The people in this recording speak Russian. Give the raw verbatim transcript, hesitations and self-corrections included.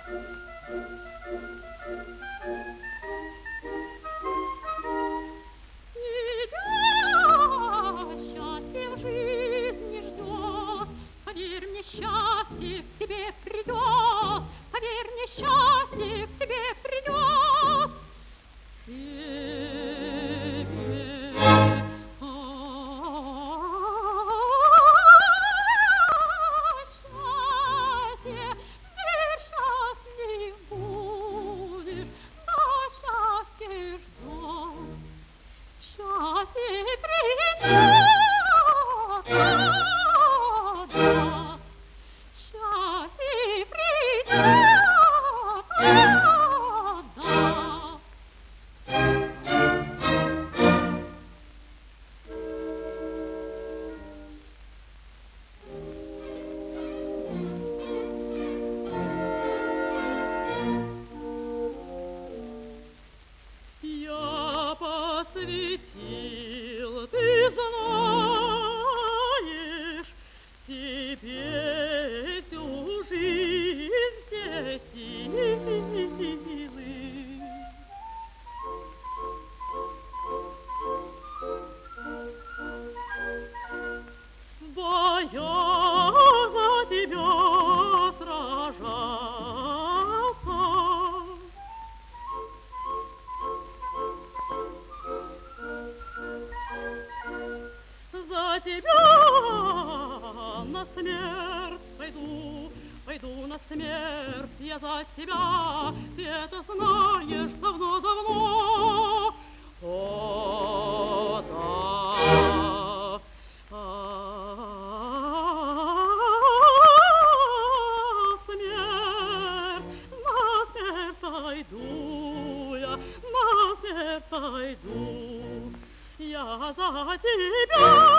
Счастье к тебе придет, поверь мне, счастье к тебе придет. Тебе, а, счастье, верь, счастлив будешь, да счастье ждет, счастье придет. Я посвятил, ты знаешь, тебе всю жизнь, все силы. В боях за тебя сражался, за тебя на смерть пойду, пойду на смерть я за тебя, ты это знаешь давно-давно. О, да, а, смерть, на смерть пойду я, на смерть пойду я за тебя.